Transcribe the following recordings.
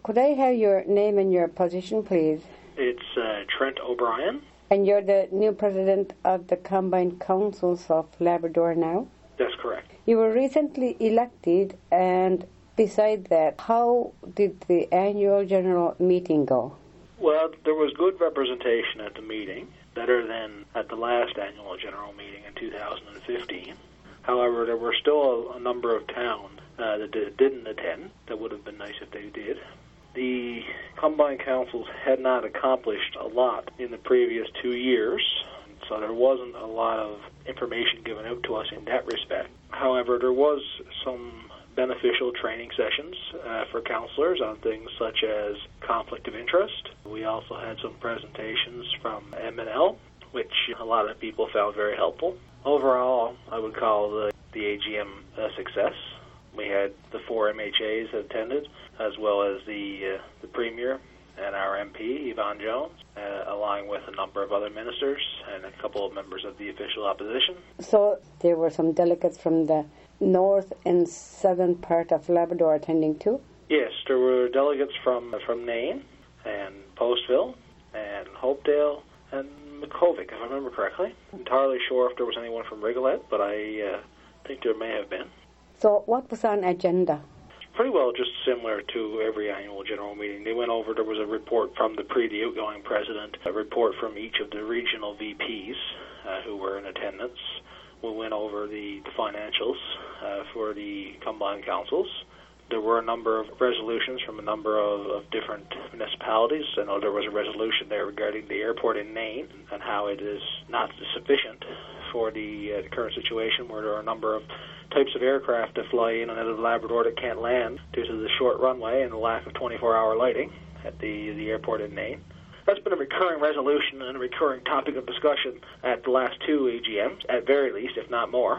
Could I have your name and your position, please? It's Trent O'Brien. And you're the new president of the Combined Councils of Labrador now? That's correct. You were recently elected, and besides that, how did the annual general meeting go? Well, there was good representation at the meeting, better than at the last annual general meeting in 2015. However, there were still a number of towns that didn't attend. That would have been nice if they did. The combined councils had not accomplished a lot in the previous 2 years, so there wasn't a lot of information given out to us in that respect. However, there was some beneficial training sessions for councillors on things such as conflict of interest. We also had some presentations from M&L, which a lot of people found very helpful. Overall, I would call the AGM a success. We had the 4 MHAs that attended, as well as the Premier and our MP, Yvonne Jones, along with a number of other ministers and a couple of members of the official opposition. So there were some delegates from the north and southern part of Labrador attending too? Yes, there were delegates from Nain and Postville and Hopedale and Makkovik, if I remember correctly. I'm entirely sure if there was anyone from Rigolet, but I think there may have been. So what was on agenda? Pretty well just similar to every annual general meeting. They went over, there was a report from the outgoing president, a report from each of the regional VPs who were in attendance. We went over the financials for the combined councils. There were a number of resolutions from a number of different municipalities. I know there was a resolution there regarding the airport in Nain and how it is not sufficient for the current situation where there are a number of types of aircraft that fly in and out of Labrador that can't land due to the short runway and the lack of 24-hour lighting at the airport in Nain. That's been a recurring resolution and a recurring topic of discussion at the last 2 AGMs, at very least, if not more.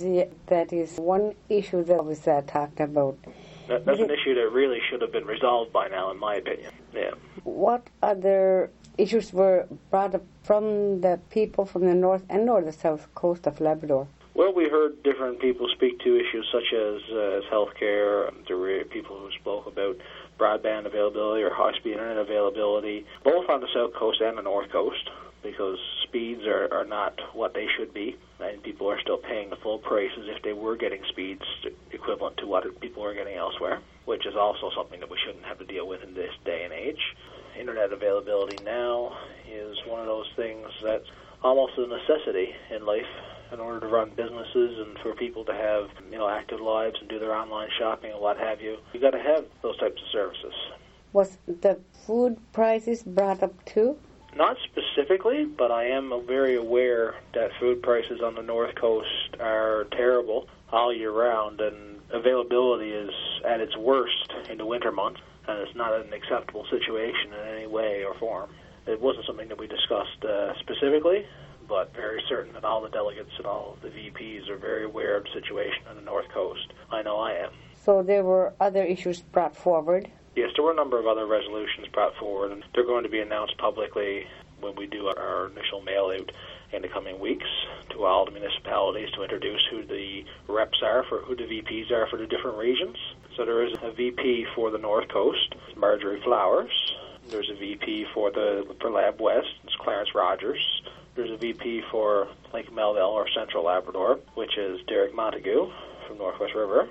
That is one issue that was talked about. That's an issue that really should have been resolved by now, in my opinion. Yeah. What other issues were brought up from the people from the north and or the south coast of Labrador? Well, we heard different people speak to issues such as healthcare. There were people who spoke about broadband availability or high-speed internet availability, both on the south coast and the north coast, because speeds are not what they should be, and people are still paying the full price as if they were getting speeds equivalent to what people are getting elsewhere, which is also something that we shouldn't have to deal with in this day and age. Internet availability now is one of those things that's almost a necessity in life in order to run businesses and for people to have, active lives and do their online shopping and what have you. You've got to have those types of services. Was the food prices brought up too? Not specifically, but I am very aware that food prices on the North Coast are terrible all year round, and availability is at its worst in the winter months, and it's not an acceptable situation in any way or form. It wasn't something that we discussed specifically, but very certain that all the delegates and all the VPs are very aware of the situation on the North Coast. I know I am. So there were other issues brought forward? Yes, there were a number of other resolutions brought forward, and they're going to be announced publicly when we do our initial mail-out in the coming weeks to all the municipalities to introduce who the reps are, for who the VPs are for the different regions. So there is a VP for the North Coast, Marjorie Flowers. There's a VP for Lab West, it's Clarence Rogers. There's a VP for Lake Melville or Central Labrador, which is Derek Montague from Northwest River.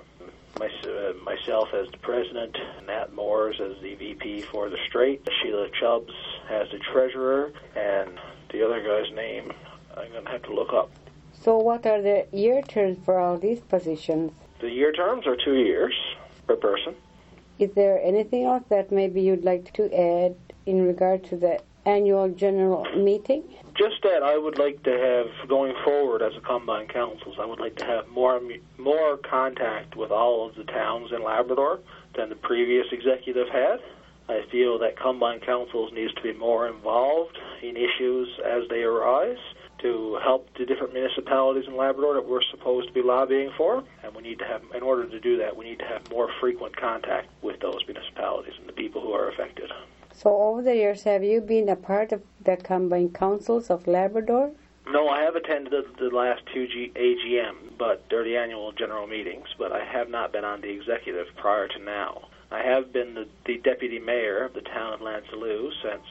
Myself as the president, Nat Moores as the VP for the Strait, Sheila Chubbs as the treasurer, and the other guy's name I'm going to have to look up. So what are the year terms for all these positions? The year terms are 2 years per person. Is there anything else that maybe you'd like to add in regard to the annual general meeting? Just that I would like to have, going forward as a combined councils, I would like to have more contact with all of the towns in Labrador than the previous executive had. I feel that combined councils needs to be more involved in issues as they arise to help the different municipalities in Labrador that we're supposed to be lobbying for. And we need to have, in order to do that, we need to have more frequent contact with those municipalities and the people who are affected. So over the years, have you been a part of the combined councils of Labrador? No, I have attended the last 2 AGM, but they're the annual general meetings, but I have not been on the executive prior to now. I have been the deputy mayor of the town of Lansalou since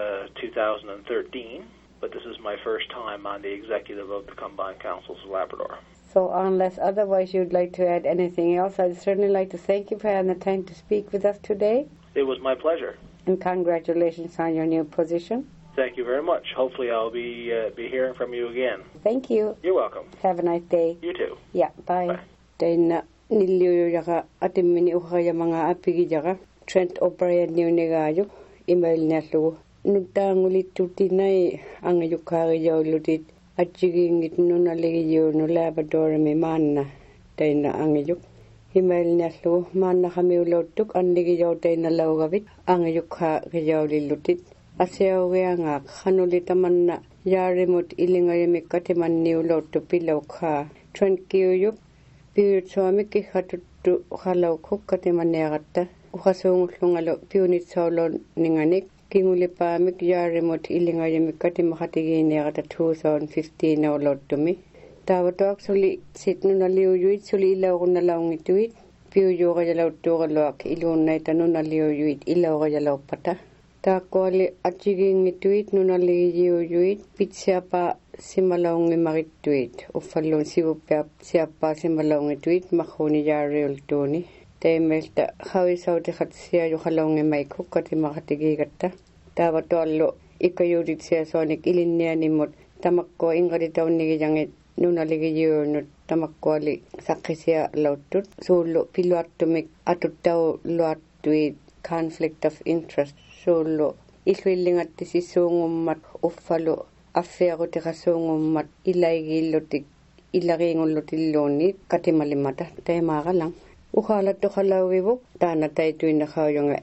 2013, but this is my first time on the executive of the Combined Councils of Labrador. So unless otherwise you'd like to add anything else, I'd certainly like to thank you for having the time to speak with us today. It was my pleasure. And congratulations on your new position. Thank you very much. Hopefully I'll be hearing from you again. Thank you. You're welcome. Have a nice day. You too. Yeah, bye. Bye. Niliyo yaka atimini ukaya mga apigi yaka Trent O'Brien niyo negayo email niya lo nugtangulit tutinay ang yukari yaw lutit at jigingit no naliyo no Labrador may manna tayo na ang yuk email niya lo manna kami ulotuk ang ligayaw tayo na lawgabit ang yukari yaw lilutit asyaw nga kanulitaman na yari mo't ilingayamik katiman niyo ulotuk pilaw ka Trent kiyo yuk Piutsami ki hatutu halau kukkati manneagatta ukasungulungalo piunit saulon ninganik kingulipamik yarimot ilingayamik kati makatigineagata 2015 na ulottumi tawatuak suli sitnu naliuyuit suli ilawgun nalaungituit piuyuga jalautugaluak iluunnaita nunaliuyuit ilawga jalaupata taakkuali atjigingituit nunaliuyuit pitsiapa simalaungi magituit uffallun sivuppiap siappa simalaungituit makhuni jaariultuuni taimelta hawisauti khatsia yuhalaungi maikku kati makatigigatta taavatuallu ikayurit siasonik ilinnianimut tamakko ingaditaunnigijanget nunaligijiunut tamakkuali saqqisia lauttut suullu piluattumik atuttau luattuit conflict of interest suullu illuillingatti sissuungummat uffalu affeeruti qasuungummat ilaigillutik ilagiingullutilluunni katimalimata taimaqalang uqaalattu qalauivuk taana taituinaqaujunga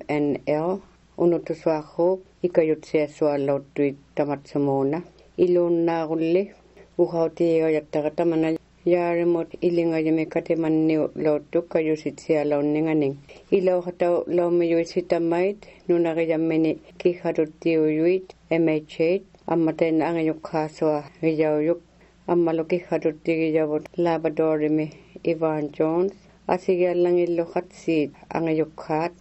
MNL unutusuaqquup ikayutsiassuallautuit tamatsumuuna iluunnaaqulli uqautiigajattaqa tamana yaarimut ilingajami katimanniu lauttuk kajusitsialaunninganing ilauqatau laumiyuisitamait nunaqijammini kihhatuttiuyuit MH8 ammaten angayukkaasua gijauyuk ammalukihhatuttigijavut Labradorimi Ivan Jones asigiallangillu qatsiit angayukkaat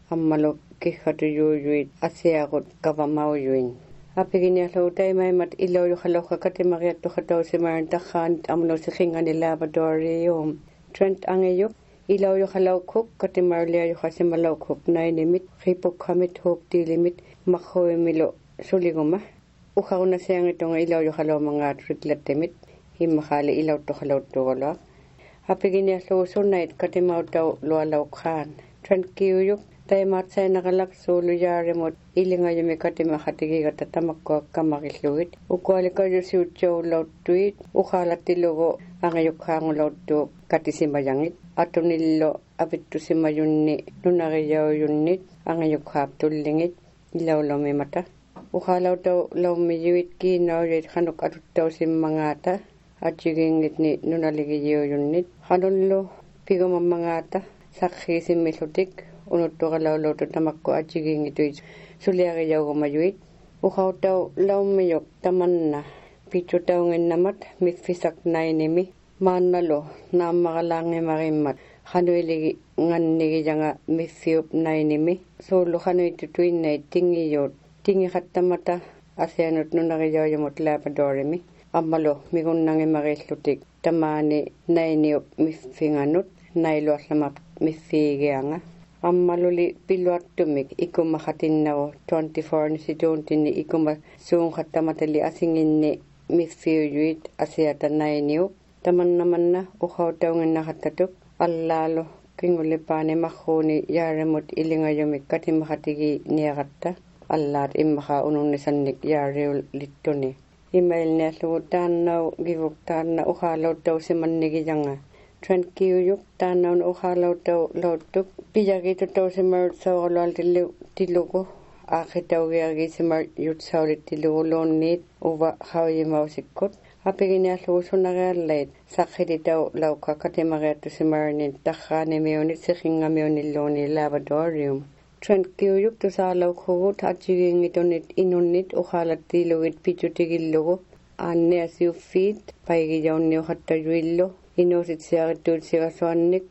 ammalukihhatuyuyuit asiaqut kavamauyuin apiginialluutaimaimat ilauyuqalauqa katimaqiattuqatausimarin taqqaanit amlusiqingani Labradorium Trent angayuk ilauyuqalaukuk katimarliayuqasimalaukuk nainimit qipukkamit huuptiilimit maqhuimilu suliguma uqaunasiangitunga ilauyuqalaumangaat riklattimit himmaxaali ilauttuqalauttuqalua apiginialluusunnait katimautau lualauqaan Trent kiuyuk taimaatsainaqalak suulujaarimut ilingajami katimaxatigigata tamakkuak kamaqilluit ukualikayusiutjoulauttuit uqaalattilugu angayukkaangulauttuup katisimayangit atunillu avittusimayunni nunaqiyauyunnit angayukkaap tullingit ilaulumimata uqaalautau laumiyuit kiinauyit qanuk atuttausimmangaata atjigingitni nunaligiyuyunnit qanullu pigumammangaata saqqisimmillutik unuttuqalaulautu tamakku atjigingituit suliaqiyaugumayuit uqautau laumiyuk tamanna pitutaunginnamat miffisak nainimi maannalu naammaqalaangimarimmat qanuiligi ngannigijanga miffiup nainimi suullu qanuitutuinnait tingiyuut tingiqattamata asianut nunaqiyaujamut Labradorimi ammalu migunnangimaqillutik tamaani nainiup miffinganut nailuallamap miffiigianga ammaluli piluattumik ikummaqatinnagu 24 nisituuntinni ikuma suunqattamatali asinginni miffiuyuit asiata nainiup tamannamanna uqautaunginnaqattatuk allaalu kingulipaani maqhuuni yaarimut ilingajumik katimaqatigi niaqatta allaat immaqa ununnisannik yaariul littuni email niallugu taannau givuk taanna uqaalautausimannigijanga Trent kiuyuk taannaun uqaalautau lauttuk pijagitutausimar sauqalualtilugu aaqitaugiagisimar yutsaulitiluguluunniit uva hauyimausikkut apiginiallugu sunaqiallait saqqititau lauqa katimaqiattusimarinin taqqaanimiunit siqingamiunilluuni Labradorium Trent kiuyuk tusaalauqugut atjigiingitunit inunnit uqaalattiilugit pichutigillugu aanniasiuffiit paigijaunniuqattayuillu inuusitsiaqittuutsiqasuannik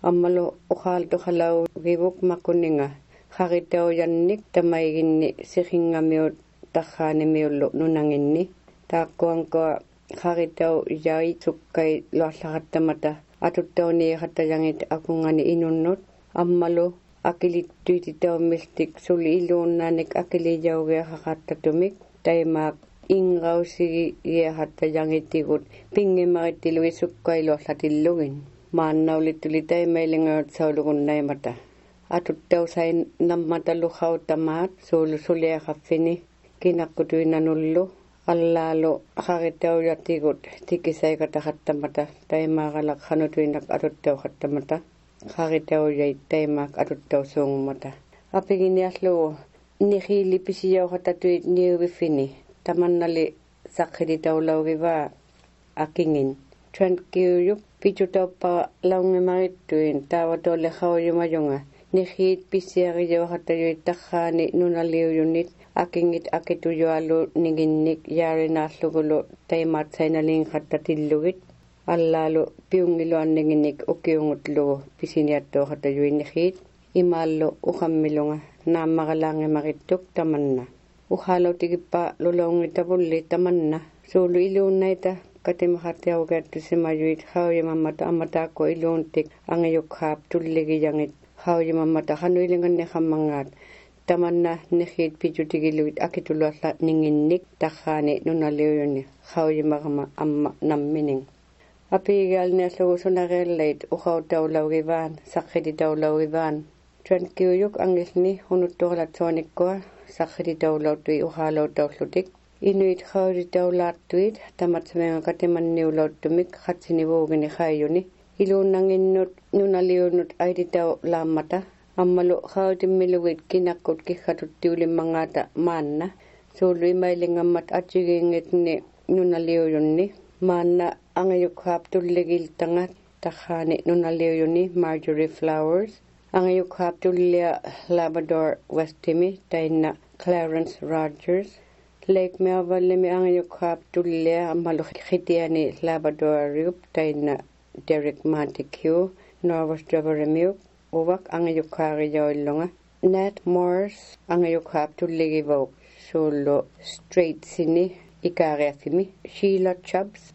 Ammalo uhalto halau vivuk makuninga. Haritau yannik tamaiginni sihingamiut takhanimiullu nunanginni. Taakkuanko haritau yai sukkai loallahattamata. Atuttauni hattayangit akungani inunnut. Ammalo akilittuititau mistik suli iluunnanik akilijaugia hakattatumik. Taimaak ingausigi ia hattayangitigut. Pingimarittilui sukkai loallatillugin. Maannaulituli taimailingaut saulugun naimata. Atuttau sain nammatalu hautamaat suliakaffini kinakkutuinanullu. Allaalu haritau yatigut tikisaikatahattamata taimaaqalak hanutuinak atuttau hattamata. Haritau yai taimaak atuttau suungmata. Apiginiaslu nihilipisiau hatatuit niuvifini. Tamannali sakhiditaulaugiva akingin. Trankiuyuk pichutaupa laungimarittuin taawatolle hauyumayunga. Nihit pisiariyau hatayuit takhaani nunaliuyunit. Akingit akitujualu ninginnik yarinaaslugulu taimaat sainalin hattatillugit. Allaalu piungiluan ninginnik ukiungutlugu pisiniattu hatayuin nihit. Imaallu uhammilunga naamagalangimarittuk tamanna. Uhalau tigippa lulaungitavulli tamanna. Suulu iluunnaita katimahatiaugattu simayuit hauyamammata ammataakko iluuntik angayukhaap tulligiyangit hauyamammata hanuilinganni hammangaat. Tamanna nihit pichutigiluit akitulualla ninginnik takhaani nunaliuyunni hauyamagama amma nammining. Apiigalniaslugu sunagellait uhautaulaugivaan sakhiditaulaugivaan. Trankiuyuk angilni hunuttuqalatsuanikkoa sakhiditaulautui uhalautaullutik. Inuit hauritaulaattuit tamatsumenga katimanniulauttumik hatsinivuugini haayuni. Iluunnanginnut nunaliunnut aiditau laammata. Ammalu hautimmiluit kinakkut kihhatuttiulimmangaata maanna. Suulu imailingammat atsigingitni nunaliuyunni. Maanna angayukhaap tulligiltanga takhaani nunaliuyunni Marjorie Flowers. Angayukhaap tullia Labrador Westimi tainna Clarence Rogers. Lake Melvallemi angayukhaap tullia ammalu khitiani Labradoriup tainna Derek Montague Norwest Dravaremiup. Uvak angayukhaariyaulunga. Nat Morris angayukhaap tulligivau suulu Straitsini ikaariaffimi. Sheila Chubbs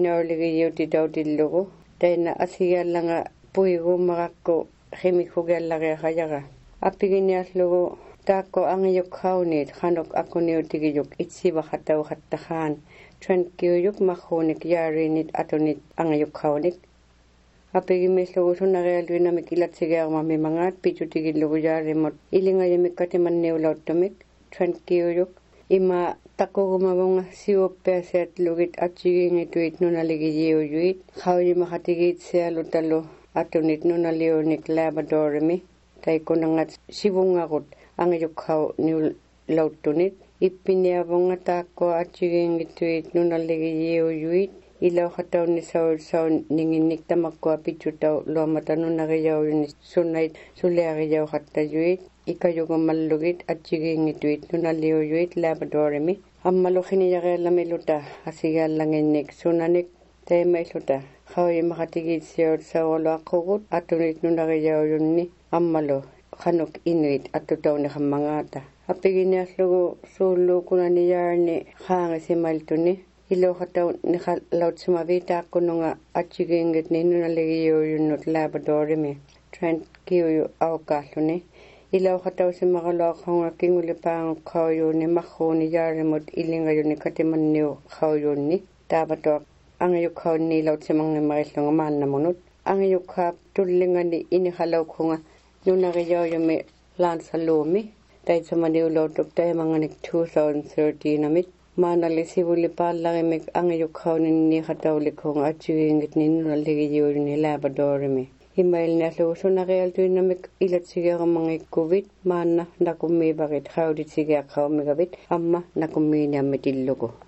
kiinaorligiyutitautillugu tainna asigallanga puigumarakku khimikhugallagiaqayaga. Apiginiaslugu taakko angayukhaunit hanuk akuniutigiyuk itsivahatauhattakhaan. Trankiuyuk makhuunik yaarinit atunit angayukhaunik. Apigimislugu sunarealuinamik ilatsigiarmamimangaat pichutigillugu yaarimut ilingayamik katimanniulauttumik. Trankiuyuk ima takugumavunga siuppeasiatlugit atsigingituit nunaligiyiuyuit. Hauyimahatigiit sialutalu atunit nunaliunik Labradorimi. Taikunangat sivungagut angayukhau niulauttunit. Ippiniavunga taakko atsigingituit nunaligiyiuyuit. Ilauhatauni saun ninginnik tamakkua pichutau luamata nunagiyauuni sunnait suliagiyauhattajuyit. Ikayugumallugit atsigingituit nunaliuyuit Labradorimi. Ammalukhiniyageellamiluta asigaallanginnik sunanik taimailuta. Hauyimahatigiit siaut sauoluaqqugut atunit nunagiyauyunni ammalu hanuk inuit atutauni hammangaata. Apiginiaslugu suulukunaniyaarni haangisimailtuni. Iluhatau nihalautsimaviitaakkununga atsigingitni nunaligiyauyunnut Labradorimi. Trankiuyu aukaalluni. Iluhatau simagaluaqhunga kingulipaanguqqauyuuni makhuuni yaarimut ilingayuni katimanniu qauyuunni. Taapatuaq angayukhaunni ilautsimangimagillunga maannamunut. Angayukhaap tullingani inihalaukhunga nunagiyauyumi laansaluumi. Taitsamaniulautuk taimanganik 2013 amit. Maanali sivulipaallagimik angayukhaunin nihataulikhunga atsigingitni nunaligiyauyuni Labradorimi. Imailniaslugu sunagialtuinamik ilatsigiaqamangikuvit maanna nakummivagit hauditigiaqaumigavit amma nakummiiniammitillugu.